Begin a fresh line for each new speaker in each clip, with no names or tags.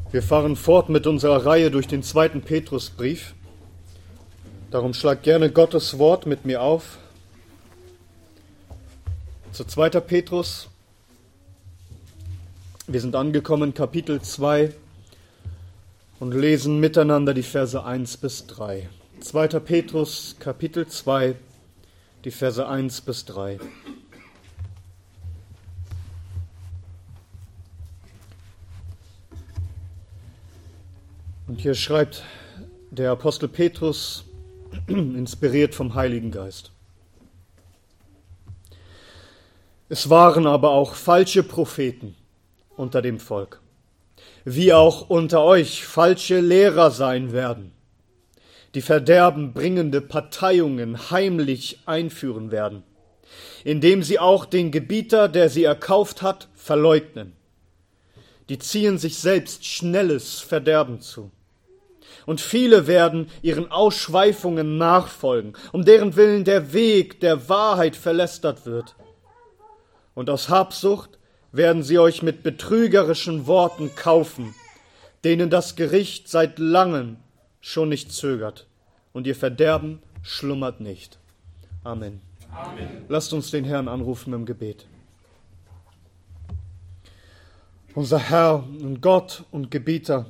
Wir fahren fort mit unserer Reihe durch den 2. Petrusbrief. Darum schlag gerne Gottes Wort mit mir auf. Zu 2. Petrus. Wir sind angekommen, Kapitel 2, und lesen miteinander die Verse 1 bis 3. 2. Petrus, Kapitel 2, die Verse 1 bis 3. Und hier schreibt der Apostel Petrus, inspiriert vom Heiligen Geist. Es waren aber auch falsche Propheten unter dem Volk, wie auch unter euch falsche Lehrer sein werden, die Verderben bringende Parteiungen heimlich einführen werden, indem sie auch den Gebieter, der sie erkauft hat, verleugnen. Die ziehen sich selbst schnelles Verderben zu. Und viele werden ihren Ausschweifungen nachfolgen, um deren Willen der Weg der Wahrheit verlästert wird. Und aus Habsucht werden sie euch mit betrügerischen Worten kaufen, denen das Gericht seit langem schon nicht zögert, und ihr Verderben schlummert nicht. Amen. Amen. Lasst uns den Herrn anrufen im Gebet. Unser Herr und Gott und Gebieter,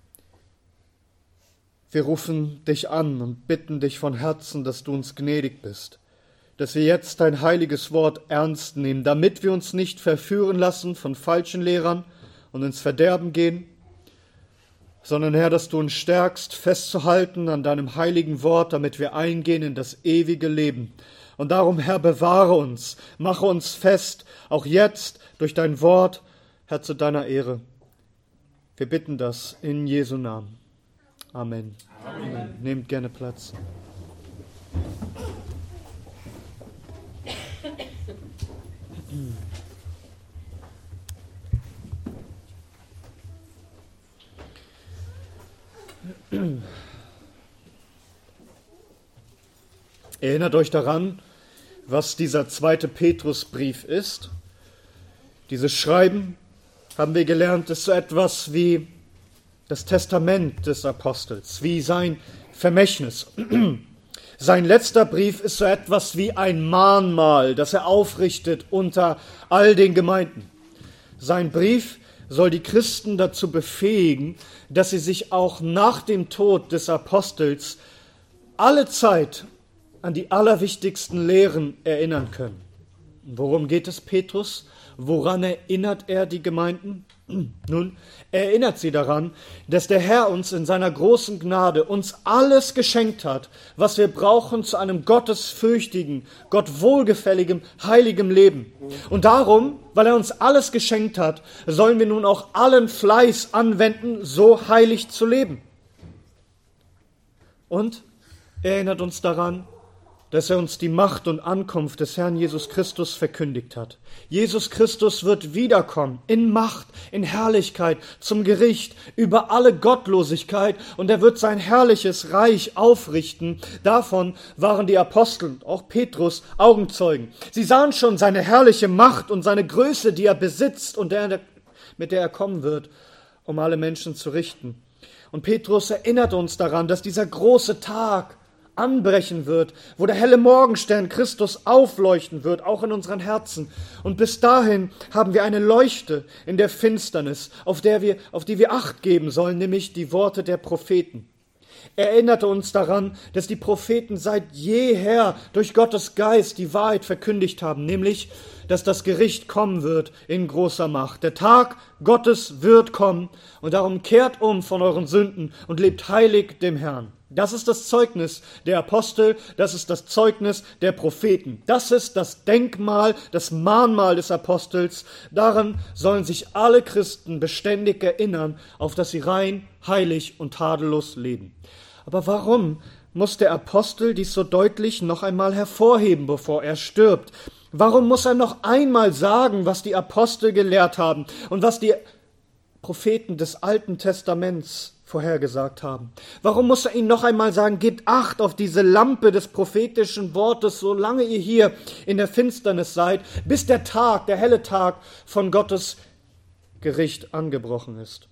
wir rufen dich an und bitten dich von Herzen, dass du uns gnädig bist, dass wir jetzt dein heiliges Wort ernst nehmen, damit wir uns nicht verführen lassen von falschen Lehrern und ins Verderben gehen, sondern Herr, dass du uns stärkst, festzuhalten an deinem heiligen Wort, damit wir eingehen in das ewige Leben. Und darum, Herr, bewahre uns, mache uns fest, auch jetzt durch dein Wort, Herr, zu deiner Ehre. Wir bitten das in Jesu Namen. Amen. Amen. Nehmt gerne Platz. Erinnert euch daran, was dieser 2. Petrusbrief ist. Dieses Schreiben, haben wir gelernt, ist so etwas wie das Testament des Apostels, wie sein Vermächtnis. Sein letzter Brief ist so etwas wie ein Mahnmal, das er aufrichtet unter all den Gemeinden. Sein Brief soll die Christen dazu befähigen, dass sie sich auch nach dem Tod des Apostels alle Zeit an die allerwichtigsten Lehren erinnern können. Worum geht es Petrus? Woran erinnert er die Gemeinden? Nun, er erinnert sie daran, dass der Herr uns in seiner großen Gnade uns alles geschenkt hat, was wir brauchen zu einem gottesfürchtigen, Gott wohlgefälligem, heiligem Leben. Und darum, weil er uns alles geschenkt hat, sollen wir nun auch allen Fleiß anwenden, so heilig zu leben. Und er erinnert uns daran, dass er uns die Macht und Ankunft des Herrn Jesus Christus verkündigt hat. Jesus Christus wird wiederkommen in Macht, in Herrlichkeit, zum Gericht über alle Gottlosigkeit, und er wird sein herrliches Reich aufrichten. Davon waren die Apostel, auch Petrus, Augenzeugen. Sie sahen schon seine herrliche Macht und seine Größe, die er besitzt und mit der er kommen wird, um alle Menschen zu richten. Und Petrus erinnert uns daran, dass dieser große Tag anbrechen wird, wo der helle Morgenstern Christus aufleuchten wird, auch in unseren Herzen. Und bis dahin haben wir eine Leuchte in der Finsternis, auf die wir Acht geben sollen, nämlich die Worte der Propheten. Er erinnerte uns daran, dass die Propheten seit jeher durch Gottes Geist die Wahrheit verkündigt haben, nämlich, dass das Gericht kommen wird in großer Macht. Der Tag Gottes wird kommen, und darum kehrt um von euren Sünden und lebt heilig dem Herrn. Das ist das Zeugnis der Apostel, das ist das Zeugnis der Propheten. Das ist das Denkmal, das Mahnmal des Apostels. Daran sollen sich alle Christen beständig erinnern, auf dass sie rein, heilig und tadellos leben. Aber warum muss der Apostel dies so deutlich noch einmal hervorheben, bevor er stirbt? Warum muss er noch einmal sagen, was die Apostel gelehrt haben und was die Propheten des Alten Testaments vorhergesagt haben? Warum muss er ihnen noch einmal sagen, gebt Acht auf diese Lampe des prophetischen Wortes, solange ihr hier in der Finsternis seid, bis der helle Tag von Gottes Gericht angebrochen ist?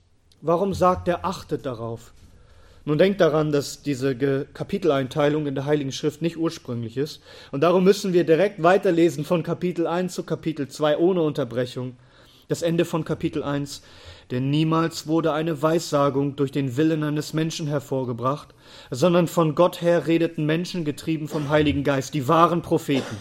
Warum sagt er, achtet darauf? Nun denkt daran, dass diese Kapiteleinteilung in der Heiligen Schrift nicht ursprünglich ist. Und darum müssen wir direkt weiterlesen von Kapitel 1 zu Kapitel 2 ohne Unterbrechung. Das Ende von Kapitel 1. Denn niemals wurde eine Weissagung durch den Willen eines Menschen hervorgebracht, sondern von Gott her redeten Menschen, getrieben vom Heiligen Geist, die wahren Propheten.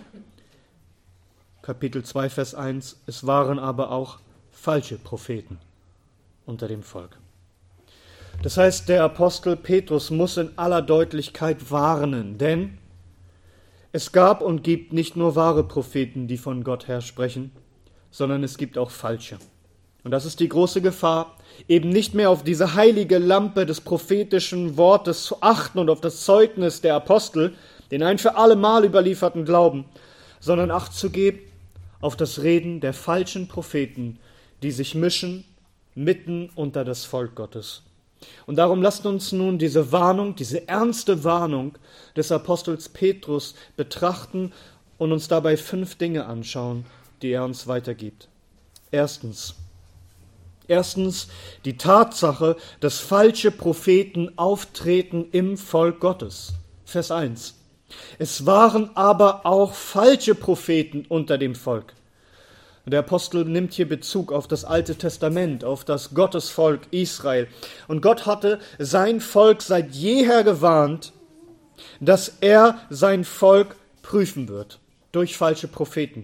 Kapitel 2, Vers 1. Es waren aber auch falsche Propheten unter dem Volk. Das heißt, der Apostel Petrus muss in aller Deutlichkeit warnen, denn es gab und gibt nicht nur wahre Propheten, die von Gott her sprechen, sondern es gibt auch falsche. Und das ist die große Gefahr, eben nicht mehr auf diese heilige Lampe des prophetischen Wortes zu achten und auf das Zeugnis der Apostel, den ein für alle Mal überlieferten Glauben, sondern Acht zu geben auf das Reden der falschen Propheten, die sich mischen mitten unter das Volk Gottes. Und darum lasst uns nun diese Warnung, diese ernste Warnung des Apostels Petrus betrachten und uns dabei 5 Dinge anschauen, die er uns weitergibt. Erstens, die Tatsache, dass falsche Propheten auftreten im Volk Gottes. Vers 1. Es waren aber auch falsche Propheten unter dem Volk. Der Apostel nimmt hier Bezug auf das Alte Testament, auf das Gottesvolk Israel. Und Gott hatte sein Volk seit jeher gewarnt, dass er sein Volk prüfen wird durch falsche Propheten.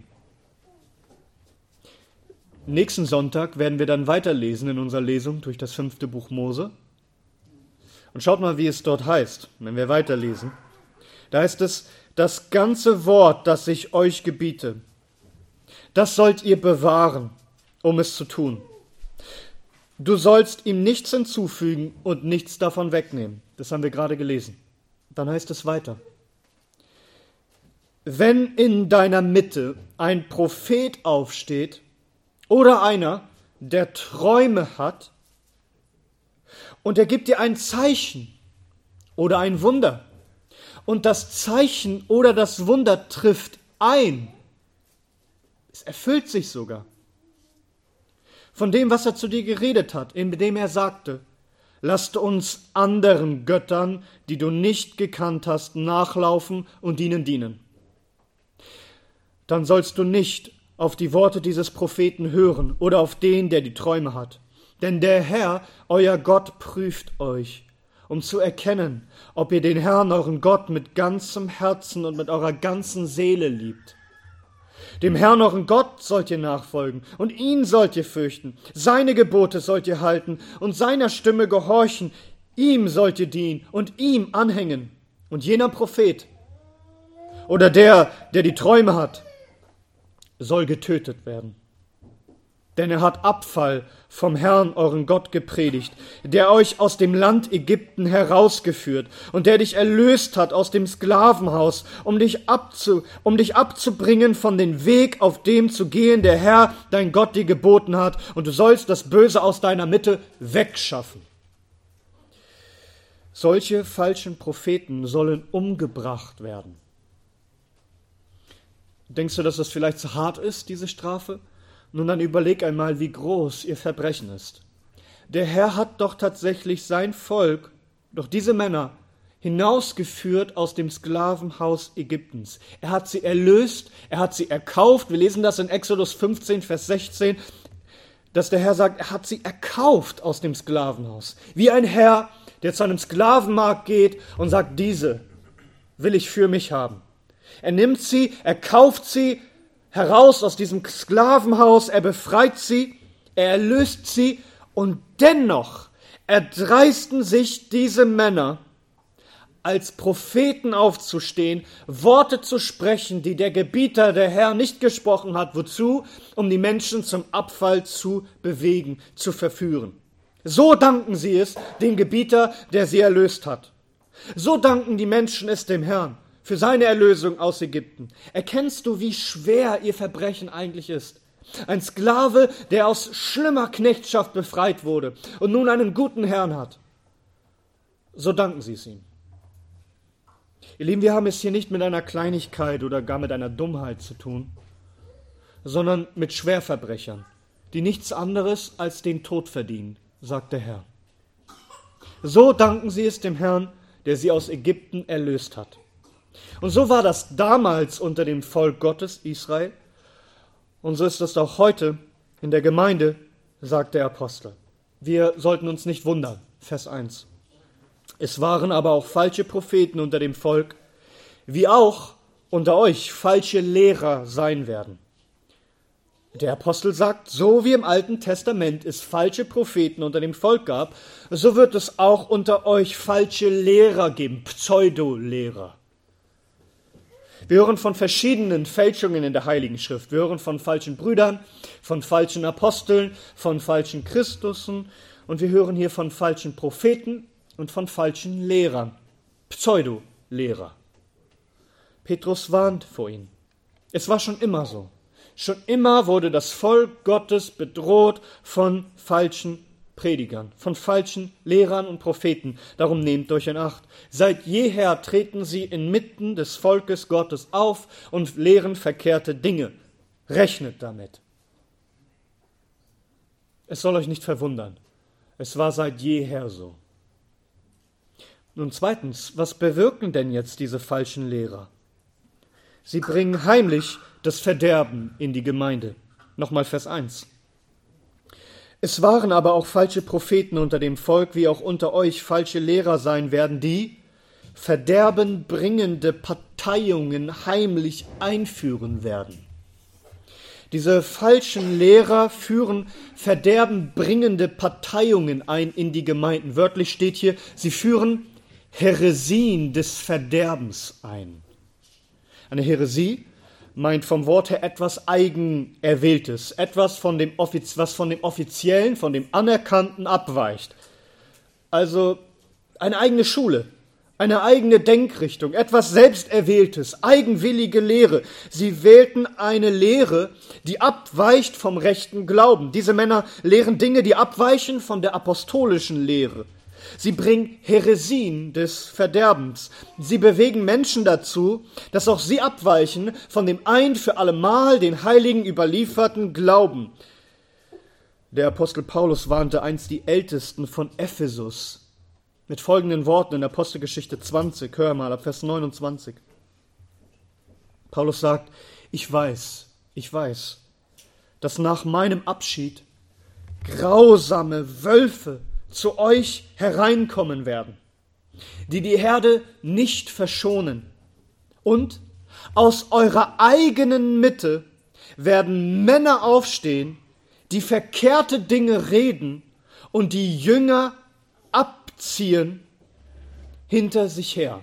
Nächsten Sonntag werden wir dann weiterlesen in unserer Lesung durch das 5. Buch Mose. Und schaut mal, wie es dort heißt, wenn wir weiterlesen. Da heißt es, das ganze Wort, das ich euch gebiete, das sollt ihr bewahren, um es zu tun. Du sollst ihm nichts hinzufügen und nichts davon wegnehmen. Das haben wir gerade gelesen. Dann heißt es weiter. Wenn in deiner Mitte ein Prophet aufsteht oder einer, der Träume hat, und er gibt dir ein Zeichen oder ein Wunder, und das Zeichen oder das Wunder trifft ein, es erfüllt sich sogar von dem, was er zu dir geredet hat, indem er sagte, lasst uns anderen Göttern, die du nicht gekannt hast, nachlaufen und ihnen dienen. Dann sollst du nicht auf die Worte dieses Propheten hören oder auf den, der die Träume hat. Denn der Herr, euer Gott, prüft euch, um zu erkennen, ob ihr den Herrn, euren Gott, mit ganzem Herzen und mit eurer ganzen Seele liebt. Dem Herrn, euren Gott, sollt ihr nachfolgen und ihn sollt ihr fürchten. Seine Gebote sollt ihr halten und seiner Stimme gehorchen. Ihm sollt ihr dienen und ihm anhängen. Und jener Prophet oder der die Träume hat, soll getötet werden. Denn er hat Abfall vom Herrn, euren Gott, gepredigt, der euch aus dem Land Ägypten herausgeführt und der dich erlöst hat aus dem Sklavenhaus, um dich abzubringen von dem Weg, auf dem zu gehen, der Herr, dein Gott, dir geboten hat, und du sollst das Böse aus deiner Mitte wegschaffen. Solche falschen Propheten sollen umgebracht werden. Denkst du, dass das vielleicht zu hart ist, diese Strafe? Nun dann überleg einmal, wie groß ihr Verbrechen ist. Der Herr hat doch tatsächlich sein Volk, doch diese Männer, hinausgeführt aus dem Sklavenhaus Ägyptens. Er hat sie erlöst, er hat sie erkauft. Wir lesen das in Exodus 15, Vers 16, dass der Herr sagt, er hat sie erkauft aus dem Sklavenhaus. Wie ein Herr, der zu einem Sklavenmarkt geht und sagt, diese will ich für mich haben. Er nimmt sie, er kauft sie heraus aus diesem Sklavenhaus, er befreit sie, er erlöst sie, und dennoch erdreisten sich diese Männer, als Propheten aufzustehen, Worte zu sprechen, die der Gebieter, der Herr, nicht gesprochen hat. Wozu? Um die Menschen zum Abfall zu bewegen, zu verführen. So danken sie es dem Gebieter, der sie erlöst hat. So danken die Menschen es dem Herrn für seine Erlösung aus Ägypten. Erkennst du, wie schwer ihr Verbrechen eigentlich ist? Ein Sklave, der aus schlimmer Knechtschaft befreit wurde und nun einen guten Herrn hat. So danken sie es ihm. Ihr Lieben, wir haben es hier nicht mit einer Kleinigkeit oder gar mit einer Dummheit zu tun, sondern mit Schwerverbrechern, die nichts anderes als den Tod verdienen. sagt der Herr. So danken sie es dem Herrn, der sie aus Ägypten erlöst hat. Und so war das damals unter dem Volk Gottes, Israel. Und so ist es auch heute in der Gemeinde, sagt der Apostel. Wir sollten uns nicht wundern. Vers 1. Es waren aber auch falsche Propheten unter dem Volk, wie auch unter euch falsche Lehrer sein werden. Der Apostel sagt, so wie im Alten Testament es falsche Propheten unter dem Volk gab, so wird es auch unter euch falsche Lehrer geben, Pseudolehrer. Wir hören von verschiedenen Fälschungen in der Heiligen Schrift. Wir hören von falschen Brüdern, von falschen Aposteln, von falschen Christussen und wir hören hier von falschen Propheten und von falschen Lehrern, Pseudolehrer. Petrus warnt vor ihnen. Es war schon immer so. Schon immer wurde das Volk Gottes bedroht von falschen Predigern, von falschen Lehrern und Propheten. Darum nehmt euch in Acht. Seit jeher treten sie inmitten des Volkes Gottes auf und lehren verkehrte Dinge. Rechnet damit. Es soll euch nicht verwundern. Es war seit jeher so. Nun zweitens, was bewirken denn jetzt diese falschen Lehrer? Sie bringen heimlich das Verderben in die Gemeinde. Nochmal Vers 1. Es waren aber auch falsche Propheten unter dem Volk, wie auch unter euch falsche Lehrer sein werden, die verderbenbringende Parteiungen heimlich einführen werden. Diese falschen Lehrer führen verderbenbringende Parteiungen ein in die Gemeinden. Wörtlich steht hier, sie führen Häresien des Verderbens ein. Eine Häresie meint vom Wort her etwas Eigenerwähltes, etwas was von dem Offiziellen, von dem Anerkannten abweicht. Also eine eigene Schule, eine eigene Denkrichtung, etwas Selbsterwähltes, eigenwillige Lehre. Sie wählten eine Lehre, die abweicht vom rechten Glauben. Diese Männer lehren Dinge, die abweichen von der apostolischen Lehre. Sie bringen Häresien des Verderbens. Sie bewegen Menschen dazu, dass auch sie abweichen von dem ein für allemal den Heiligen überlieferten Glauben. Der Apostel Paulus warnte einst die Ältesten von Ephesus mit folgenden Worten in Apostelgeschichte 20, hör mal, ab Vers 29. Paulus sagt, ich weiß, dass nach meinem Abschied grausame Wölfe zu euch hereinkommen werden, die die Herde nicht verschonen. Und aus eurer eigenen Mitte werden Männer aufstehen, die verkehrte Dinge reden und die Jünger abziehen hinter sich her.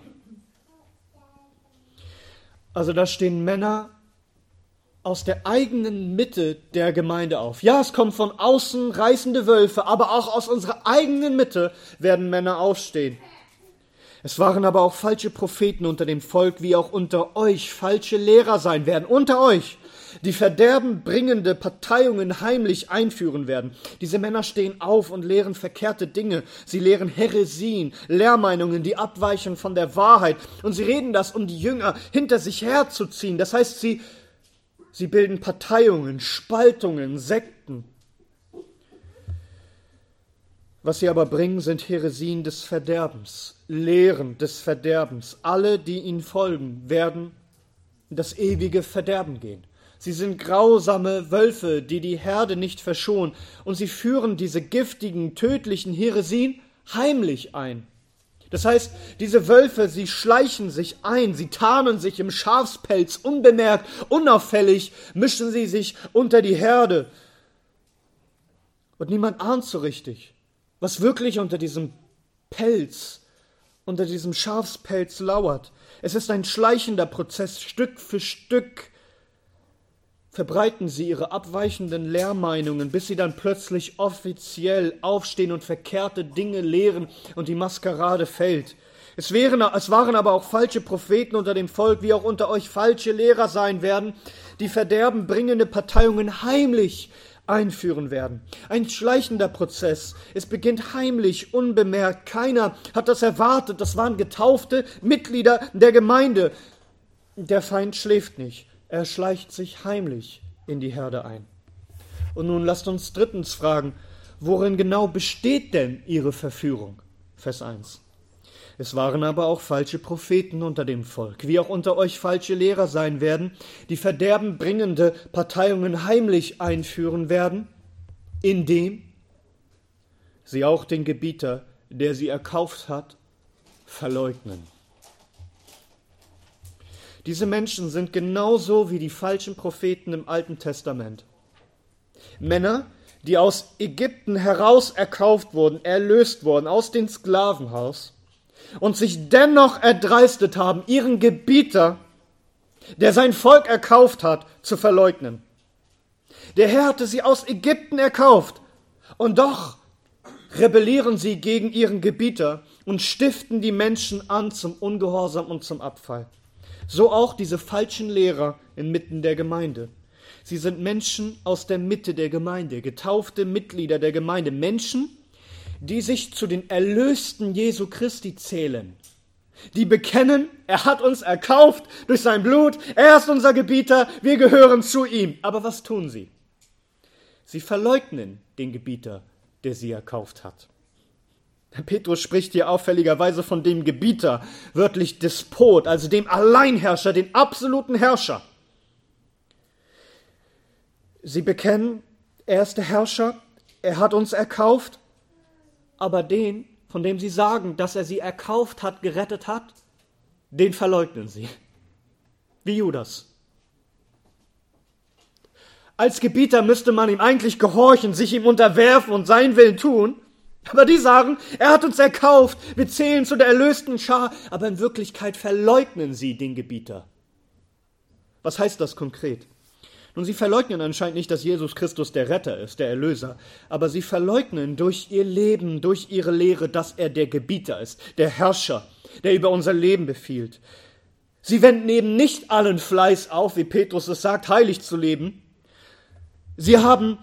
Also da stehen Männer aus der eigenen Mitte der Gemeinde auf. Ja, es kommen von außen reißende Wölfe, aber auch aus unserer eigenen Mitte werden Männer aufstehen. Es waren aber auch falsche Propheten unter dem Volk, wie auch unter euch falsche Lehrer sein werden, unter euch, die verderbenbringende Parteiungen heimlich einführen werden. Diese Männer stehen auf und lehren verkehrte Dinge. Sie lehren Häresien, Lehrmeinungen, die abweichen von der Wahrheit. Und sie reden das, um die Jünger hinter sich herzuziehen. Das heißt, Sie bilden Parteiungen, Spaltungen, Sekten. Was sie aber bringen, sind Häresien des Verderbens, Lehren des Verderbens. Alle, die ihnen folgen, werden in das ewige Verderben gehen. Sie sind grausame Wölfe, die die Herde nicht verschonen. Und sie führen diese giftigen, tödlichen Häresien heimlich ein. Das heißt, diese Wölfe, sie schleichen sich ein, sie tarnen sich im Schafspelz, unbemerkt, unauffällig, mischen sie sich unter die Herde. Und niemand ahnt so richtig, was wirklich unter diesem Pelz, unter diesem Schafspelz lauert. Es ist ein schleichender Prozess, Stück für Stück verbreiten sie ihre abweichenden Lehrmeinungen, bis sie dann plötzlich offiziell aufstehen und verkehrte Dinge lehren und die Maskerade fällt. Es waren aber auch falsche Propheten unter dem Volk, wie auch unter euch falsche Lehrer sein werden, die verderbenbringende Parteiungen heimlich einführen werden. Ein schleichender Prozess. Es beginnt heimlich, unbemerkt. Keiner hat das erwartet. Das waren getaufte Mitglieder der Gemeinde. Der Feind schläft nicht. Er schleicht sich heimlich in die Herde ein. Und nun lasst uns drittens fragen, worin genau besteht denn ihre Verführung? Vers 1. Es waren aber auch falsche Propheten unter dem Volk, wie auch unter euch falsche Lehrer sein werden, die verderbenbringende Parteiungen heimlich einführen werden, indem sie auch den Gebieter, der sie erkauft hat, verleugnen. Diese Menschen sind genauso wie die falschen Propheten im Alten Testament. Männer, die aus Ägypten heraus erkauft wurden, erlöst wurden aus dem Sklavenhaus und sich dennoch erdreistet haben, ihren Gebieter, der sein Volk erkauft hat, zu verleugnen. Der Herr hatte sie aus Ägypten erkauft und doch rebellieren sie gegen ihren Gebieter und stiften die Menschen an zum Ungehorsam und zum Abfall. So auch diese falschen Lehrer inmitten der Gemeinde. Sie sind Menschen aus der Mitte der Gemeinde, getaufte Mitglieder der Gemeinde, Menschen, die sich zu den Erlösten Jesu Christi zählen, die bekennen, er hat uns erkauft durch sein Blut, er ist unser Gebieter, wir gehören zu ihm. Aber was tun sie? Sie verleugnen den Gebieter, der sie erkauft hat. Petrus spricht hier auffälligerweise von dem Gebieter, wörtlich Despot, also dem Alleinherrscher, den absoluten Herrscher. Sie bekennen, er ist der Herrscher, er hat uns erkauft, aber den, von dem sie sagen, dass er sie erkauft hat, gerettet hat, den verleugnen sie. Wie Judas. Als Gebieter müsste man ihm eigentlich gehorchen, sich ihm unterwerfen und seinen Willen tun. Aber die sagen, er hat uns erkauft, wir zählen zu der erlösten Schar, aber in Wirklichkeit verleugnen sie den Gebieter. Was heißt das konkret? Nun, sie verleugnen anscheinend nicht, dass Jesus Christus der Retter ist, der Erlöser, aber sie verleugnen durch ihr Leben, durch ihre Lehre, dass er der Gebieter ist, der Herrscher, der über unser Leben befiehlt. Sie wenden eben nicht allen Fleiß auf, wie Petrus es sagt, heilig zu leben. Sie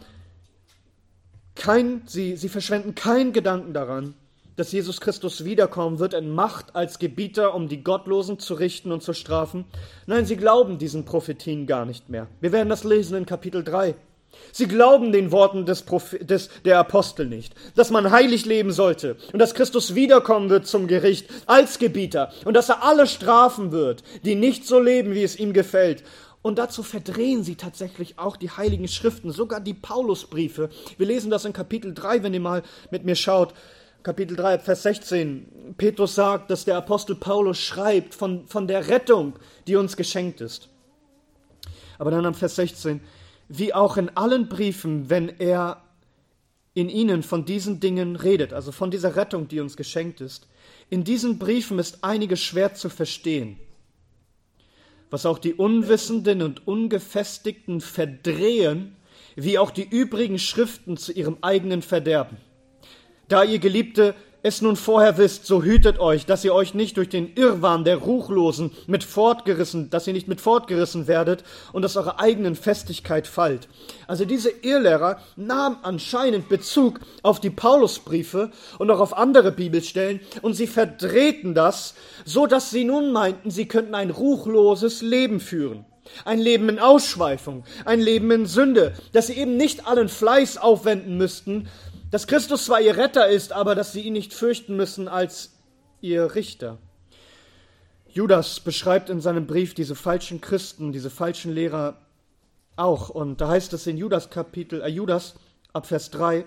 verschwenden keinen Gedanken daran, dass Jesus Christus wiederkommen wird in Macht als Gebieter, um die Gottlosen zu richten und zu strafen. Nein, sie glauben diesen Prophetien gar nicht mehr. Wir werden das lesen in Kapitel 3. Sie glauben den Worten der Apostel nicht, dass man heilig leben sollte und dass Christus wiederkommen wird zum Gericht als Gebieter und dass er alle strafen wird, die nicht so leben, wie es ihm gefällt. Und dazu verdrehen sie tatsächlich auch die Heiligen Schriften, sogar die Paulusbriefe. Wir lesen das in Kapitel 3, wenn ihr mal mit mir schaut. Kapitel 3, Vers 16. Petrus sagt, dass der Apostel Paulus schreibt von der Rettung, die uns geschenkt ist. Aber dann am Vers 16. Wie auch in allen Briefen, wenn er in ihnen von diesen Dingen redet, also von dieser Rettung, die uns geschenkt ist. In diesen Briefen ist einiges schwer zu verstehen, was auch die Unwissenden und Ungefestigten verdrehen, wie auch die übrigen Schriften zu ihrem eigenen Verderben. Da ihr Geliebte es nun vorher wisst, so hütet euch, dass ihr euch nicht durch den Irrwahn der Ruchlosen dass ihr nicht mit fortgerissen werdet und dass eure eigenen Festigkeit fallt. Also diese Irrlehrer nahmen anscheinend Bezug auf die Paulusbriefe und auch auf andere Bibelstellen und sie verdrehten das, so dass sie nun meinten, sie könnten ein ruchloses Leben führen. Ein Leben in Ausschweifung, ein Leben in Sünde, dass sie eben nicht allen Fleiß aufwenden müssten, dass Christus zwar ihr Retter ist, aber dass sie ihn nicht fürchten müssen als ihr Richter. Judas beschreibt in seinem Brief diese falschen Christen, diese falschen Lehrer auch. Und da heißt es in Judas ab Vers 3,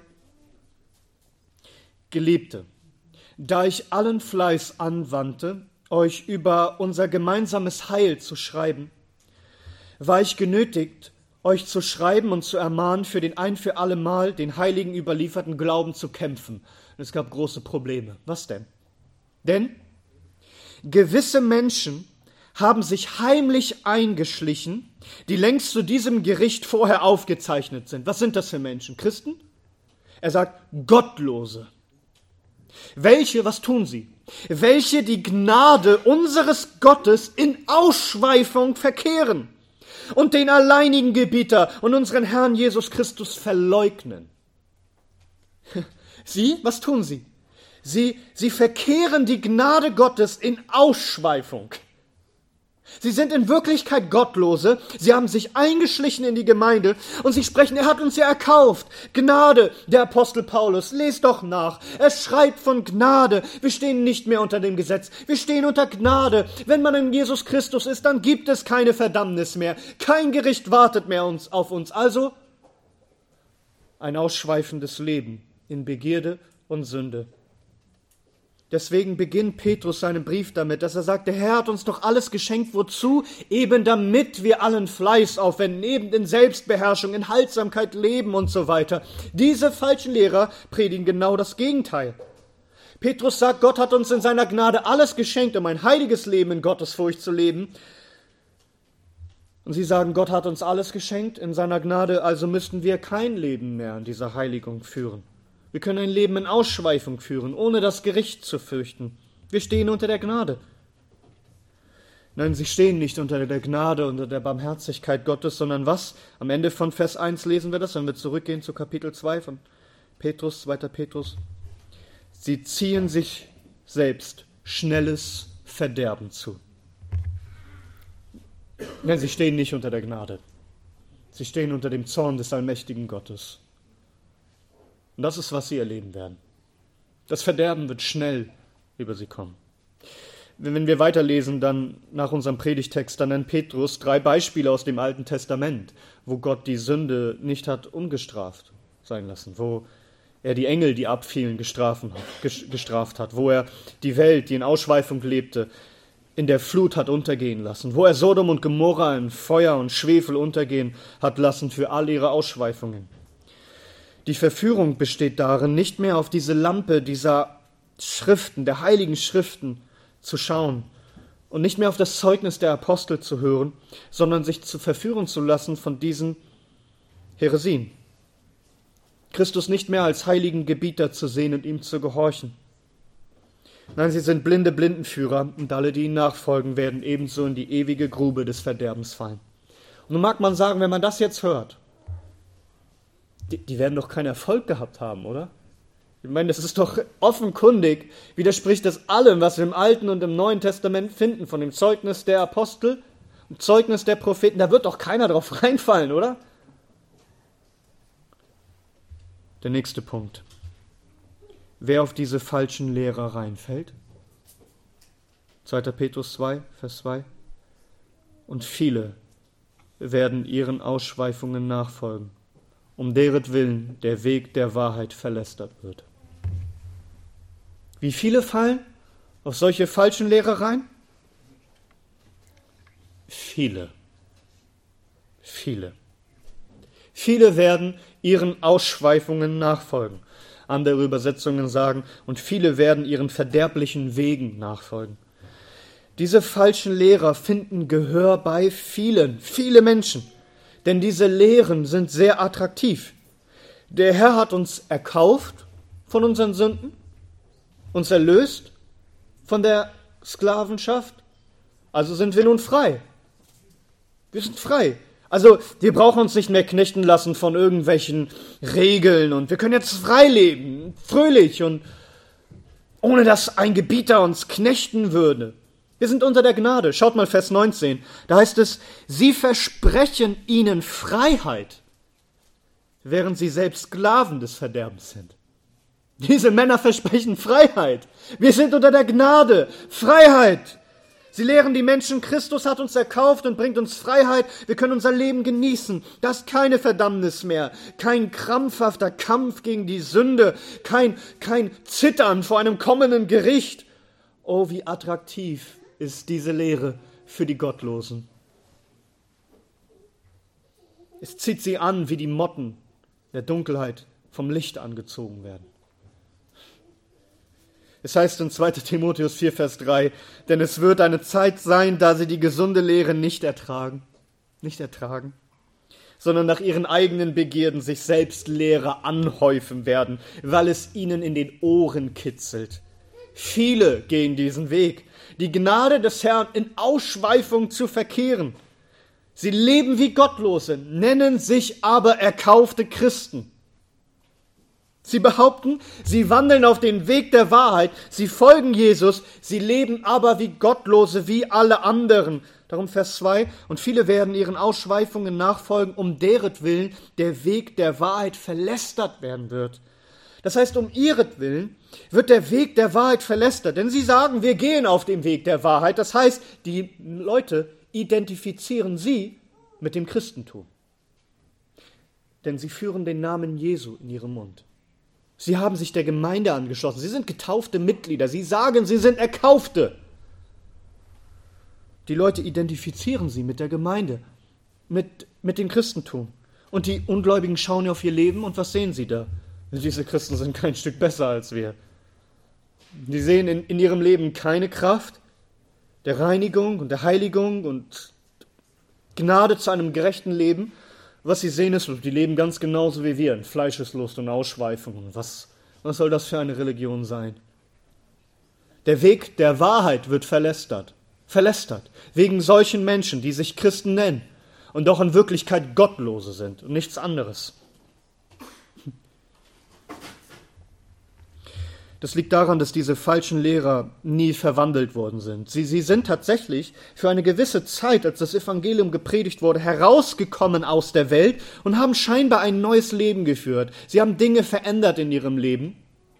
Geliebte, da ich allen Fleiß anwandte, euch über unser gemeinsames Heil zu schreiben, war ich genötigt, euch zu schreiben und zu ermahnen, für den ein für alle Mal den Heiligen überlieferten Glauben zu kämpfen. Und es gab große Probleme. Was denn? Denn gewisse Menschen haben sich heimlich eingeschlichen, die längst zu diesem Gericht vorher aufgezeichnet sind. Was sind das für Menschen? Christen? Er sagt, Gottlose. Welche, was tun sie? Welche die Gnade unseres Gottes in Ausschweifung verkehren und den alleinigen Gebieter und unseren Herrn Jesus Christus verleugnen. Sie, was tun sie? Sie verkehren die Gnade Gottes in Ausschweifung. Sie sind in Wirklichkeit Gottlose, sie haben sich eingeschlichen in die Gemeinde und sie sprechen, er hat uns ja erkauft. Gnade, der Apostel Paulus, lest doch nach. Er schreibt von Gnade. Wir stehen nicht mehr unter dem Gesetz, wir stehen unter Gnade. Wenn man in Jesus Christus ist, dann gibt es keine Verdammnis mehr. Kein Gericht wartet mehr auf uns. Also ein ausschweifendes Leben in Begierde und Sünde. Deswegen beginnt Petrus seinen Brief damit, dass er sagt, der Herr hat uns doch alles geschenkt, wozu? Eben damit wir allen Fleiß aufwenden, eben in Selbstbeherrschung, in Haltsamkeit leben und so weiter. Diese falschen Lehrer predigen genau das Gegenteil. Petrus sagt, Gott hat uns in seiner Gnade alles geschenkt, um ein heiliges Leben in Gottesfurcht zu leben. Und sie sagen, Gott hat uns alles geschenkt in seiner Gnade, also müssten wir kein Leben mehr in dieser Heiligung führen. Wir können ein Leben in Ausschweifung führen, ohne das Gericht zu fürchten. Wir stehen unter der Gnade. Nein, sie stehen nicht unter der Gnade, unter der Barmherzigkeit Gottes, sondern was? Am Ende von Vers 1 lesen wir das, wenn wir zurückgehen zu Kapitel 2 von Petrus, 2. Petrus. Sie ziehen sich selbst schnelles Verderben zu. Nein, sie stehen nicht unter der Gnade. Sie stehen unter dem Zorn des allmächtigen Gottes. Und das ist, was sie erleben werden. Das Verderben wird schnell über sie kommen. Wenn wir weiterlesen, dann nach unserem Predigtext, dann nennt Petrus 3 Beispiele aus dem Alten Testament, wo Gott die Sünde nicht hat ungestraft sein lassen, wo er die Engel, die abfielen, gestraft hat, wo er die Welt, die in Ausschweifung lebte, in der Flut hat untergehen lassen, wo er Sodom und Gomorra in Feuer und Schwefel untergehen hat lassen für all ihre Ausschweifungen. Die Verführung besteht darin, nicht mehr auf diese Lampe dieser Schriften, der heiligen Schriften zu schauen und nicht mehr auf das Zeugnis der Apostel zu hören, sondern sich zu verführen zu lassen von diesen Häresien. Christus nicht mehr als heiligen Gebieter zu sehen und ihm zu gehorchen. Nein, sie sind blinde Blindenführer und alle, die ihnen nachfolgen, werden ebenso in die ewige Grube des Verderbens fallen. Und nun mag man sagen, wenn man das jetzt hört, die werden doch keinen Erfolg gehabt haben, oder? Ich meine, das ist doch offenkundig, widerspricht das allem, was wir im Alten und im Neuen Testament finden, von dem Zeugnis der Apostel und Zeugnis der Propheten. Da wird doch keiner drauf reinfallen, oder? Der nächste Punkt. Wer auf diese falschen Lehrer reinfällt? 2. Petrus 2, Vers 2. Und viele werden ihren Ausschweifungen nachfolgen, um deretwillen der Weg der Wahrheit verlästert wird. Wie viele fallen auf solche falschen Lehrer rein? Viele. Viele. Viele werden ihren Ausschweifungen nachfolgen. Andere Übersetzungen sagen, und viele werden ihren verderblichen Wegen nachfolgen. Diese falschen Lehrer finden Gehör bei viele Menschen. Denn diese Lehren sind sehr attraktiv. Der Herr hat uns erkauft von unseren Sünden, uns erlöst von der Sklavenschaft. Also sind wir nun frei. Wir sind frei. Also wir brauchen uns nicht mehr knechten lassen von irgendwelchen Regeln und wir können jetzt frei leben, fröhlich und ohne dass ein Gebieter uns knechten würde. Wir sind unter der Gnade. Schaut mal Vers 19. Da heißt es, sie versprechen ihnen Freiheit, während sie selbst Sklaven des Verderbens sind. Diese Männer versprechen Freiheit. Wir sind unter der Gnade. Freiheit. Sie lehren die Menschen, Christus hat uns erkauft und bringt uns Freiheit. Wir können unser Leben genießen. Da ist keine Verdammnis mehr. Kein krampfhafter Kampf gegen die Sünde. Kein Zittern vor einem kommenden Gericht. Oh, wie attraktiv ist diese Lehre für die Gottlosen. Es zieht sie an, wie die Motten der Dunkelheit vom Licht angezogen werden. Es heißt in 2. Timotheus 4, Vers 3, denn es wird eine Zeit sein, da sie die gesunde Lehre nicht ertragen, sondern nach ihren eigenen Begierden sich selbst Lehrer anhäufen werden, weil es ihnen in den Ohren kitzelt. Viele gehen diesen Weg, die Gnade des Herrn in Ausschweifung zu verkehren. Sie leben wie Gottlose, nennen sich aber erkaufte Christen. Sie behaupten, sie wandeln auf den Weg der Wahrheit, sie folgen Jesus, sie leben aber wie Gottlose, wie alle anderen. Darum Vers 2, und viele werden ihren Ausschweifungen nachfolgen, um deretwillen der Weg der Wahrheit verlästert werden wird. Das heißt, um ihretwillen wird der Weg der Wahrheit verlästert. Denn sie sagen, wir gehen auf dem Weg der Wahrheit. Das heißt, die Leute identifizieren sie mit dem Christentum. Denn sie führen den Namen Jesu in ihrem Mund. Sie haben sich der Gemeinde angeschlossen. Sie sind getaufte Mitglieder. Sie sagen, sie sind Erkaufte. Die Leute identifizieren sie mit der Gemeinde, mit dem Christentum. Und die Ungläubigen schauen auf ihr Leben und was sehen sie da? Diese Christen sind kein Stück besser als wir. Die sehen in ihrem Leben keine Kraft der Reinigung und der Heiligung und Gnade zu einem gerechten Leben. Was sie sehen ist, die leben ganz genauso wie wir in Fleischeslust und Ausschweifung. Was soll das für eine Religion sein? Der Weg der Wahrheit wird verlästert, wegen solchen Menschen, die sich Christen nennen und doch in Wirklichkeit Gottlose sind und nichts anderes. Das liegt daran, dass diese falschen Lehrer nie verwandelt worden sind. Sie sind tatsächlich für eine gewisse Zeit, als das Evangelium gepredigt wurde, herausgekommen aus der Welt und haben scheinbar ein neues Leben geführt. Sie haben Dinge verändert in ihrem Leben.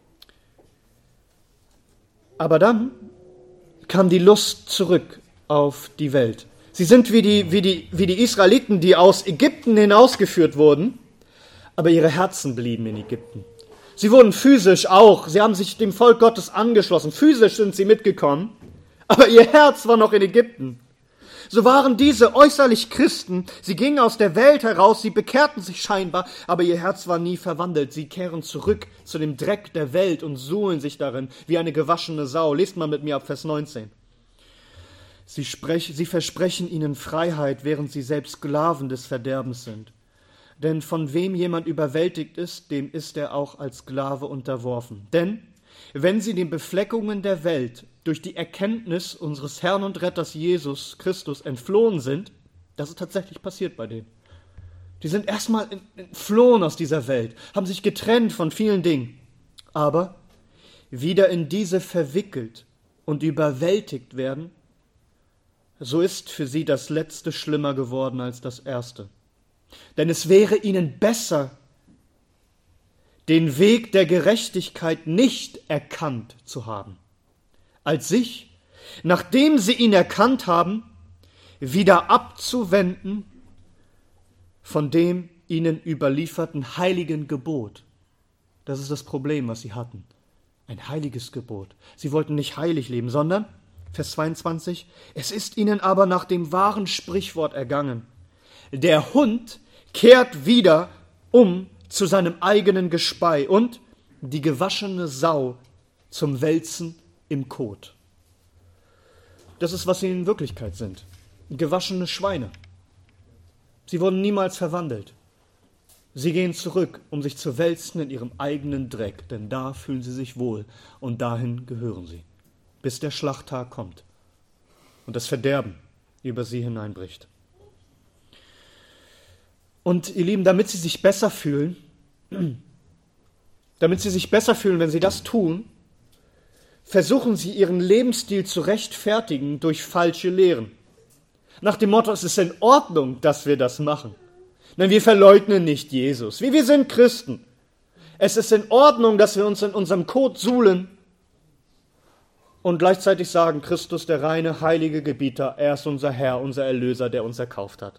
Aber dann kam die Lust zurück auf die Welt. Sie sind wie die Israeliten, die aus Ägypten hinausgeführt wurden, aber ihre Herzen blieben in Ägypten. Sie wurden physisch auch, sie haben sich dem Volk Gottes angeschlossen, physisch sind sie mitgekommen, aber ihr Herz war noch in Ägypten. So waren diese äußerlich Christen, sie gingen aus der Welt heraus, sie bekehrten sich scheinbar, aber ihr Herz war nie verwandelt. Sie kehren zurück zu dem Dreck der Welt und suhlen sich darin wie eine gewaschene Sau. Lest mal mit mir ab Vers 19. Sie versprechen ihnen Freiheit, während sie selbst Sklaven des Verderbens sind. Denn von wem jemand überwältigt ist, dem ist er auch als Sklave unterworfen. Denn wenn sie den Befleckungen der Welt durch die Erkenntnis unseres Herrn und Retters Jesus Christus entflohen sind, das ist tatsächlich passiert bei denen. Die sind erstmal entflohen aus dieser Welt, haben sich getrennt von vielen Dingen, aber wieder in diese verwickelt und überwältigt werden, so ist für sie das Letzte schlimmer geworden als das Erste. Denn es wäre ihnen besser, den Weg der Gerechtigkeit nicht erkannt zu haben, als sich, nachdem sie ihn erkannt haben, wieder abzuwenden von dem ihnen überlieferten heiligen Gebot. Das ist das Problem, was sie hatten. Ein heiliges Gebot. Sie wollten nicht heilig leben, sondern, Vers 22, es ist ihnen aber nach dem wahren Sprichwort ergangen. Der Hund kehrt wieder um zu seinem eigenen Gespei und die gewaschene Sau zum Wälzen im Kot. Das ist, was sie in Wirklichkeit sind. Gewaschene Schweine. Sie wurden niemals verwandelt. Sie gehen zurück, um sich zu wälzen in ihrem eigenen Dreck, denn da fühlen sie sich wohl und dahin gehören sie, bis der Schlachttag kommt und das Verderben über sie hineinbricht. Und ihr Lieben, damit sie sich besser fühlen, wenn sie das tun, versuchen sie ihren Lebensstil zu rechtfertigen durch falsche Lehren. Nach dem Motto, es ist in Ordnung, dass wir das machen. Nein, wir verleugnen nicht Jesus. Wir sind Christen. Es ist in Ordnung, dass wir uns in unserem Kot suhlen und gleichzeitig sagen, Christus, der reine, heilige Gebieter, er ist unser Herr, unser Erlöser, der uns erkauft hat.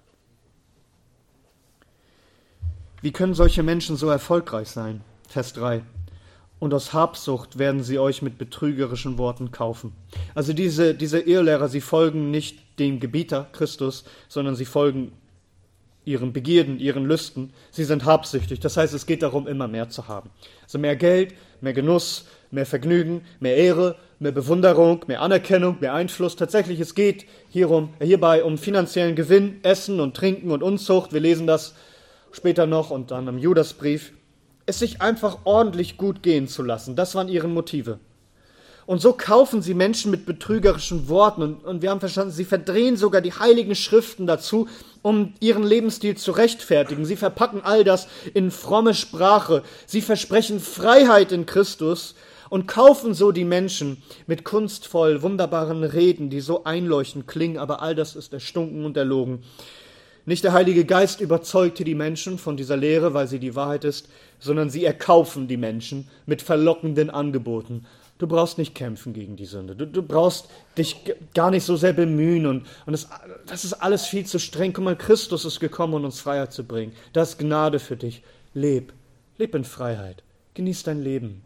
Wie können solche Menschen so erfolgreich sein? Vers 3. Und aus Habsucht werden sie euch mit betrügerischen Worten kaufen. Also diese Irrlehrer, sie folgen nicht dem Gebieter Christus, sondern sie folgen ihren Begierden, ihren Lüsten. Sie sind habsüchtig. Das heißt, es geht darum, immer mehr zu haben. Also mehr Geld, mehr Genuss, mehr Vergnügen, mehr Ehre, mehr Bewunderung, mehr Anerkennung, mehr Einfluss. Tatsächlich, es geht hierbei um finanziellen Gewinn, Essen und Trinken und Unzucht. Wir lesen das später noch und dann im Judasbrief. Es sich einfach ordentlich gut gehen zu lassen. Das waren ihre Motive. Und so kaufen sie Menschen mit betrügerischen Worten. Und wir haben verstanden, sie verdrehen sogar die heiligen Schriften dazu, um ihren Lebensstil zu rechtfertigen. Sie verpacken all das in fromme Sprache. Sie versprechen Freiheit in Christus, und kaufen so die Menschen mit kunstvoll wunderbaren Reden, die so einleuchtend klingen, aber all das ist erstunken und erlogen. Nicht der Heilige Geist überzeugte die Menschen von dieser Lehre, weil sie die Wahrheit ist, sondern sie erkaufen die Menschen mit verlockenden Angeboten. Du brauchst nicht kämpfen gegen die Sünde. Du brauchst dich gar nicht so sehr bemühen und das ist alles viel zu streng. Guck mal, Christus ist gekommen, um uns Freiheit zu bringen. Das ist Gnade für dich. Leb in Freiheit. Genieß dein Leben.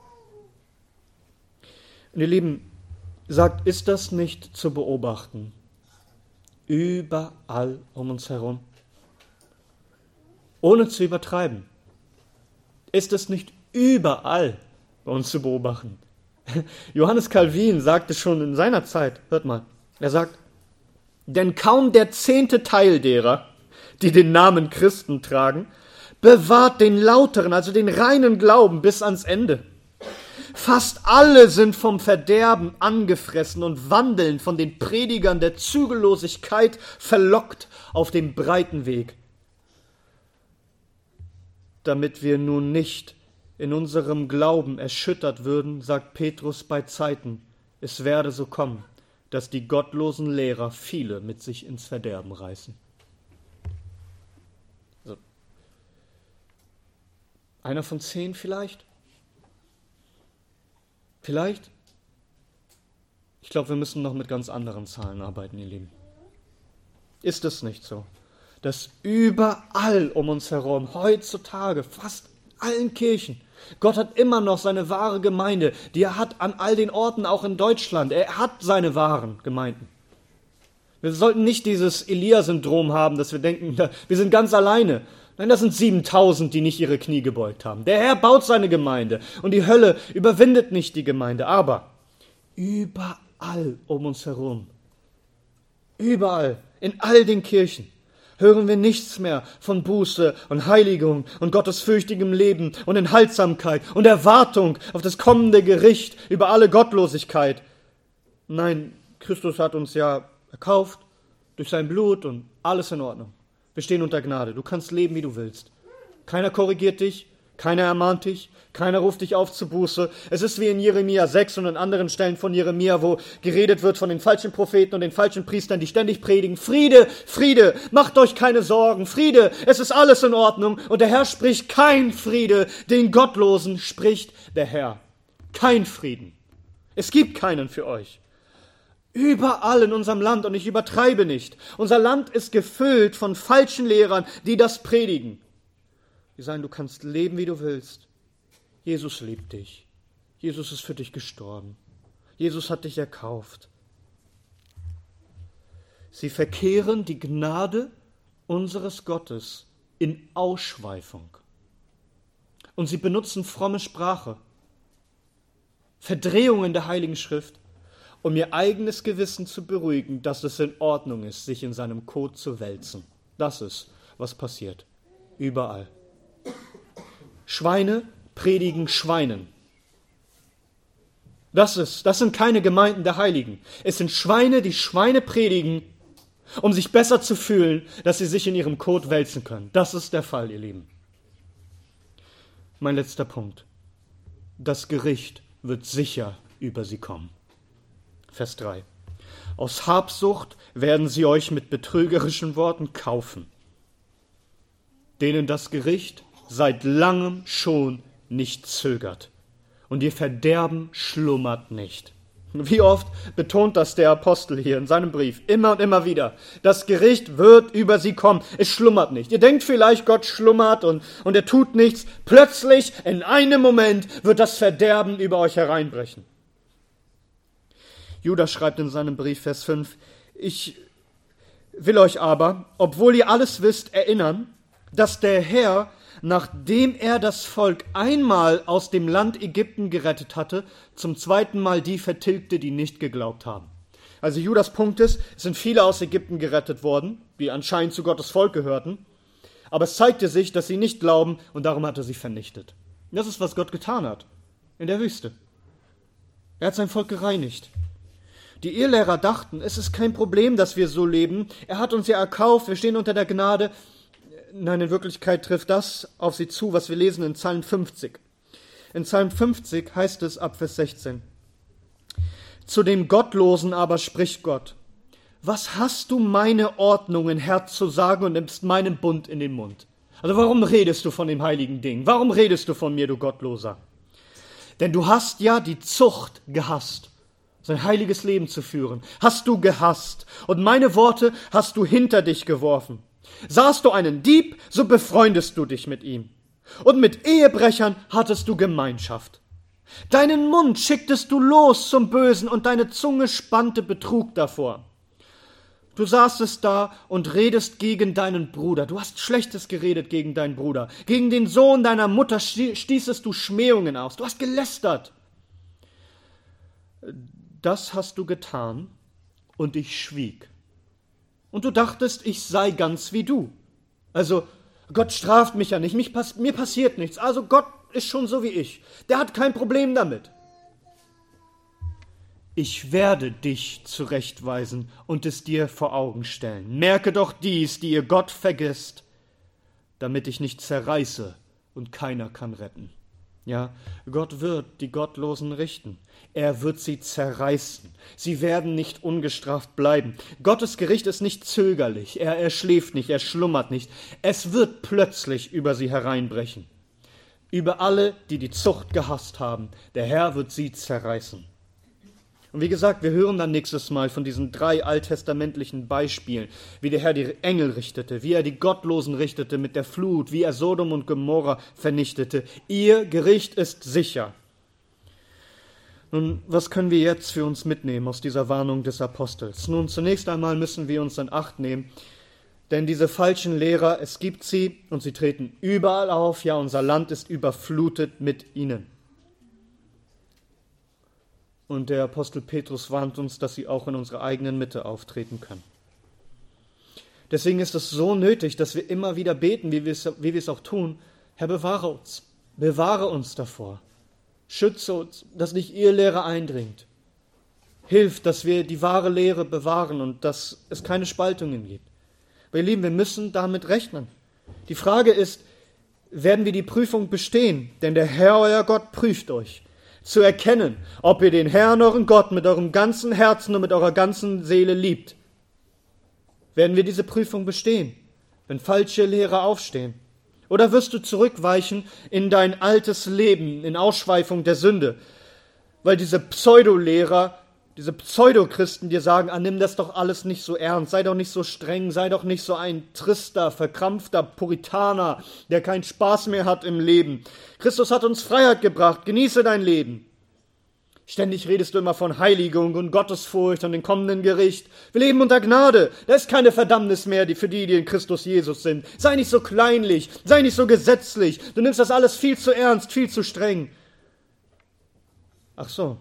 Und ihr Lieben, sagt, ist das nicht zu beobachten? Überall um uns herum. Ohne zu übertreiben. Ist es nicht überall bei uns zu beobachten? Johannes Calvin sagte schon in seiner Zeit, hört mal, er sagt, denn kaum der 10. Teil derer, die den Namen Christen tragen, bewahrt den lauteren, also den reinen Glauben bis ans Ende. Fast alle sind vom Verderben angefressen und wandeln von den Predigern der Zügellosigkeit verlockt auf dem breiten Weg. Damit wir nun nicht in unserem Glauben erschüttert würden, sagt Petrus bei Zeiten, es werde so kommen, dass die gottlosen Lehrer viele mit sich ins Verderben reißen. So. Einer von 10 vielleicht? Vielleicht? Ich glaube, wir müssen noch mit ganz anderen Zahlen arbeiten, ihr Lieben. Ist es nicht so, dass überall um uns herum, heutzutage, fast allen Kirchen, Gott hat immer noch seine wahre Gemeinde, die er hat an all den Orten, auch in Deutschland. Er hat seine wahren Gemeinden. Wir sollten nicht dieses Elia-Syndrom haben, dass wir denken, wir sind ganz alleine. Nein, das sind 7000, die nicht ihre Knie gebeugt haben. Der Herr baut seine Gemeinde und die Hölle überwindet nicht die Gemeinde. Aber überall um uns herum, überall, in all den Kirchen, hören wir nichts mehr von Buße und Heiligung und gottesfürchtigem Leben und Enthaltsamkeit und Erwartung auf das kommende Gericht über alle Gottlosigkeit. Nein, Christus hat uns ja erkauft durch sein Blut und alles in Ordnung. Wir stehen unter Gnade. Du kannst leben, wie du willst. Keiner korrigiert dich, keiner ermahnt dich, keiner ruft dich auf zur Buße. Es ist wie in Jeremia 6 und an anderen Stellen von Jeremia, wo geredet wird von den falschen Propheten und den falschen Priestern, die ständig predigen, Friede, Friede, macht euch keine Sorgen, Friede, es ist alles in Ordnung. Und der Herr spricht kein Friede, den Gottlosen spricht der Herr. Kein Frieden. Es gibt keinen für euch. Überall in unserem Land, und ich übertreibe nicht, unser Land ist gefüllt von falschen Lehrern, die das predigen. Die sagen, du kannst leben, wie du willst. Jesus liebt dich. Jesus ist für dich gestorben. Jesus hat dich erkauft. Sie verkehren die Gnade unseres Gottes in Ausschweifung. Und sie benutzen fromme Sprache, Verdrehungen der Heiligen Schrift, um ihr eigenes Gewissen zu beruhigen, dass es in Ordnung ist, sich in seinem Kot zu wälzen. Das ist, was passiert. Überall. Schweine predigen Schweinen. Das sind keine Gemeinden der Heiligen. Es sind Schweine, die Schweine predigen, um sich besser zu fühlen, dass sie sich in ihrem Kot wälzen können. Das ist der Fall, ihr Lieben. Mein letzter Punkt. Das Gericht wird sicher über sie kommen. Vers 3. Aus Habsucht werden sie euch mit betrügerischen Worten kaufen, denen das Gericht seit langem schon nicht zögert und ihr Verderben schlummert nicht. Wie oft betont das der Apostel hier in seinem Brief, immer und immer wieder. Das Gericht wird über sie kommen, es schlummert nicht. Ihr denkt vielleicht, Gott schlummert und er tut nichts. Plötzlich, in einem Moment, wird das Verderben über euch hereinbrechen. Judas schreibt in seinem Brief, Vers 5, ich will euch aber, obwohl ihr alles wisst, erinnern, dass der Herr, nachdem er das Volk einmal aus dem Land Ägypten gerettet hatte, zum zweiten Mal die vertilgte, die nicht geglaubt haben. Also Judas Punkt ist, es sind viele aus Ägypten gerettet worden, die anscheinend zu Gottes Volk gehörten, aber es zeigte sich, dass sie nicht glauben und darum hat er sie vernichtet. Und das ist, was Gott getan hat in der Wüste. Er hat sein Volk gereinigt. Die Irrlehrer dachten, es ist kein Problem, dass wir so leben. Er hat uns ja erkauft, wir stehen unter der Gnade. Nein, in Wirklichkeit trifft das auf sie zu, was wir lesen in Psalm 50. In Psalm 50 heißt es ab Vers 16: Zu dem Gottlosen aber spricht Gott: Was hast du meine Ordnungen, Herr, zu sagen und nimmst meinen Bund in den Mund? Also warum redest du von dem heiligen Ding? Warum redest du von mir, du Gottloser? Denn du hast ja die Zucht gehasst, sein heiliges Leben zu führen. Hast du gehasst und meine Worte hast du hinter dich geworfen. Sahst du einen Dieb, so befreundest du dich mit ihm. Und mit Ehebrechern hattest du Gemeinschaft. Deinen Mund schicktest du los zum Bösen und deine Zunge spannte Betrug davor. Du saßest da und redest gegen deinen Bruder. Du hast Schlechtes geredet gegen deinen Bruder. Gegen den Sohn deiner Mutter stießest du Schmähungen aus. Du hast gelästert. Das hast du getan und ich schwieg. Und du dachtest, ich sei ganz wie du. Also, Gott straft mich ja nicht, mir passiert nichts. Also Gott ist schon so wie ich. Der hat kein Problem damit. Ich werde dich zurechtweisen und es dir vor Augen stellen. Merke doch dies, die ihr Gott vergesst, damit ich nicht zerreiße und keiner kann retten. Ja, Gott wird die Gottlosen richten. Er wird sie zerreißen. Sie werden nicht ungestraft bleiben. Gottes Gericht ist nicht zögerlich. Er schläft nicht, er schlummert nicht. Es wird plötzlich über sie hereinbrechen. Über alle, die die Zucht gehasst haben. Der Herr wird sie zerreißen. Und wie gesagt, wir hören dann nächstes Mal von diesen 3 alttestamentlichen Beispielen, wie der Herr die Engel richtete, wie er die Gottlosen richtete mit der Flut, wie er Sodom und Gomorra vernichtete. Ihr Gericht ist sicher. Nun, was können wir jetzt für uns mitnehmen aus dieser Warnung des Apostels? Nun, zunächst einmal müssen wir uns in Acht nehmen, denn diese falschen Lehrer, es gibt sie und sie treten überall auf, ja, unser Land ist überflutet mit ihnen. Und der Apostel Petrus warnt uns, dass sie auch in unserer eigenen Mitte auftreten können. Deswegen ist es so nötig, dass wir immer wieder beten, wie wir es auch tun: Herr, bewahre uns davor. Schütze uns, dass nicht Irrlehre eindringt. Hilf, dass wir die wahre Lehre bewahren und dass es keine Spaltungen gibt. Aber ihr Lieben, wir müssen damit rechnen. Die Frage ist, werden wir die Prüfung bestehen? Denn der Herr, euer Gott, prüft euch, zu erkennen, ob ihr den Herrn, euren Gott, mit eurem ganzen Herzen und mit eurer ganzen Seele liebt. Werden wir diese Prüfung bestehen, wenn falsche Lehrer aufstehen? Oder wirst du zurückweichen in dein altes Leben, in Ausschweifung der Sünde, weil diese Pseudolehrer, diese Pseudochristen dir sagen: nimm das doch alles nicht so ernst, sei doch nicht so streng, sei doch nicht so ein trister, verkrampfter Puritaner, der keinen Spaß mehr hat im Leben. Christus hat uns Freiheit gebracht, genieße dein Leben. Ständig redest du immer von Heiligung und Gottesfurcht und dem kommenden Gericht. Wir leben unter Gnade, da ist keine Verdammnis mehr für die in Christus Jesus sind. Sei nicht so kleinlich, sei nicht so gesetzlich, du nimmst das alles viel zu ernst, viel zu streng. Ach so,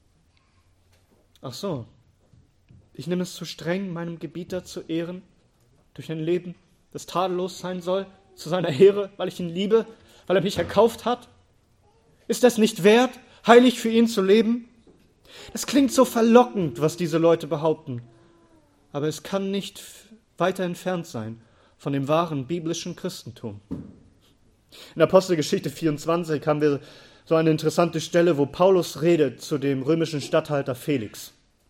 ich nehme es zu streng, meinem Gebieter zu ehren, durch ein Leben, das tadellos sein soll, zu seiner Ehre, weil ich ihn liebe, weil er mich erkauft hat? Ist das nicht wert, heilig für ihn zu leben? Das klingt so verlockend, was diese Leute behaupten, aber es kann nicht weiter entfernt sein von dem wahren biblischen Christentum. In Apostelgeschichte 24 haben wir so eine interessante Stelle, wo Paulus redet zu dem römischen Statthalter Felix.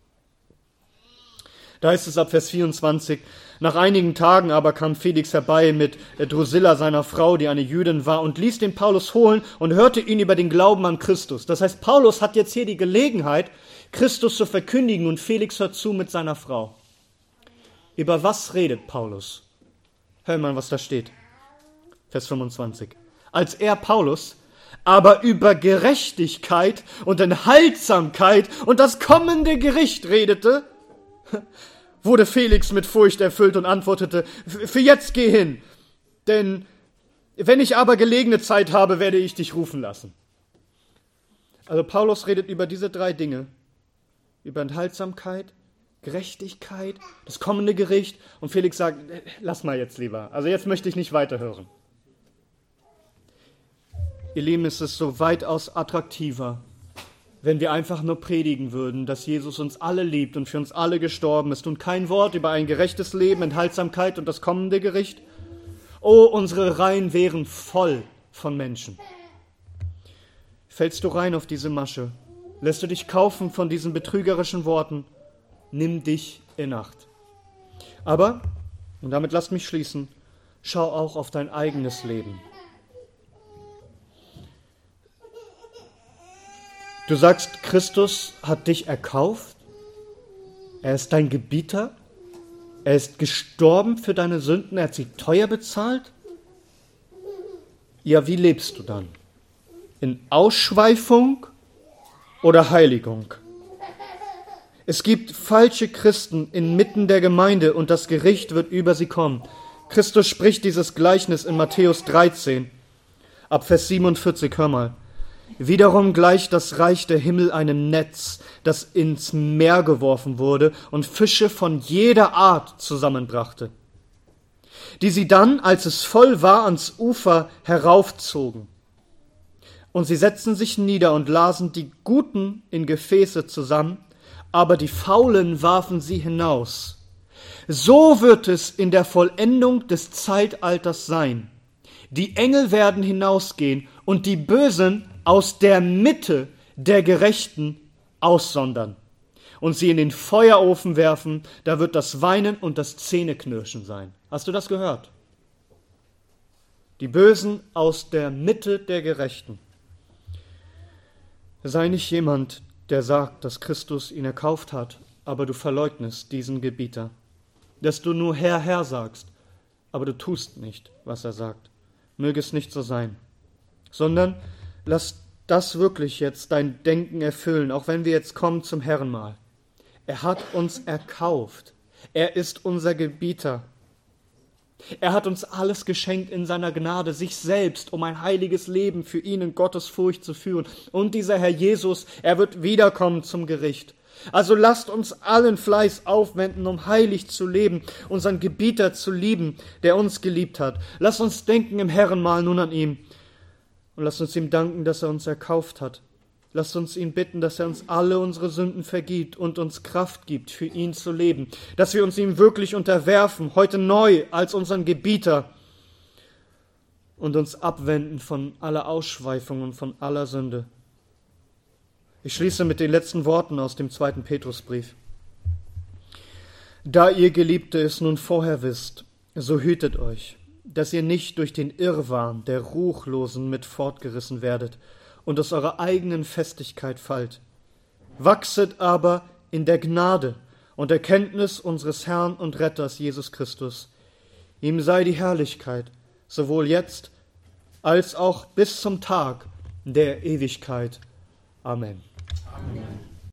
Da heißt es ab Vers 24: Nach einigen Tagen aber kam Felix herbei mit Drusilla, seiner Frau, die eine Jüdin war, und ließ den Paulus holen und hörte ihn über den Glauben an Christus. Das heißt, Paulus hat jetzt hier die Gelegenheit, Christus zu verkündigen, und Felix hört zu mit seiner Frau. Über was redet Paulus? Hör mal, was da steht. Vers 25. Als er, Paulus, aber über Gerechtigkeit und Enthaltsamkeit und das kommende Gericht redete, wurde Felix mit Furcht erfüllt und antwortete: Für jetzt geh hin, denn wenn ich aber gelegene Zeit habe, werde ich dich rufen lassen. Also Paulus redet über diese 3 Dinge, über Enthaltsamkeit, Gerechtigkeit, das kommende Gericht, und Felix sagt: Lass mal jetzt lieber, also jetzt möchte ich nicht weiterhören. Ihr Lieben, es ist so weitaus attraktiver, wenn wir einfach nur predigen würden, dass Jesus uns alle liebt und für uns alle gestorben ist, und kein Wort über ein gerechtes Leben, Enthaltsamkeit und das kommende Gericht. Oh, unsere Reihen wären voll von Menschen. Fällst du rein auf diese Masche? Lässt du dich kaufen von diesen betrügerischen Worten? Nimm dich in Acht. Aber, und damit lasst mich schließen, schau auch auf dein eigenes Leben. Du sagst, Christus hat dich erkauft, er ist dein Gebieter, er ist gestorben für deine Sünden, er hat sie teuer bezahlt. Ja, wie lebst du dann? In Ausschweifung oder Heiligung? Es gibt falsche Christen inmitten der Gemeinde und das Gericht wird über sie kommen. Christus spricht dieses Gleichnis in Matthäus 13, ab Vers 47, hör mal. Wiederum gleicht das Reich der Himmel einem Netz, das ins Meer geworfen wurde und Fische von jeder Art zusammenbrachte, die sie dann, als es voll war, ans Ufer heraufzogen. Und sie setzten sich nieder und lasen die Guten in Gefäße zusammen, aber die Faulen warfen sie hinaus. So wird es in der Vollendung des Zeitalters sein. Die Engel werden hinausgehen und die Bösen aus der Mitte der Gerechten aussondern und sie in den Feuerofen werfen, da wird das Weinen und das Zähneknirschen sein. Hast du das gehört? Die Bösen aus der Mitte der Gerechten. Sei nicht jemand, der sagt, dass Christus ihn erkauft hat, aber du verleugnest diesen Gebieter. Dass du nur Herr, Herr sagst, aber du tust nicht, was er sagt. Möge es nicht so sein, sondern lass das wirklich jetzt dein Denken erfüllen, auch wenn wir jetzt kommen zum Herrenmahl. Er hat uns erkauft. Er ist unser Gebieter. Er hat uns alles geschenkt in seiner Gnade, sich selbst, um ein heiliges Leben für ihn in Gottes Furcht zu führen. Und dieser Herr Jesus, er wird wiederkommen zum Gericht. Also lasst uns allen Fleiß aufwenden, um heilig zu leben, unseren Gebieter zu lieben, der uns geliebt hat. Lasst uns denken im Herrenmahl nun an ihn. Und lasst uns ihm danken, dass er uns erkauft hat. Lasst uns ihn bitten, dass er uns alle unsere Sünden vergibt und uns Kraft gibt, für ihn zu leben. Dass wir uns ihm wirklich unterwerfen, heute neu als unseren Gebieter. Und uns abwenden von aller Ausschweifung und von aller Sünde. Ich schließe mit den letzten Worten aus dem 2. Petrusbrief. Da ihr Geliebte es nun vorher wisst, so hütet euch, dass ihr nicht durch den Irrwahn der Ruchlosen mit fortgerissen werdet und aus eurer eigenen Festigkeit fallt. Wachset aber in der Gnade und Erkenntnis unseres Herrn und Retters Jesus Christus. Ihm sei die Herrlichkeit, sowohl jetzt als auch bis zum Tag der Ewigkeit. Amen.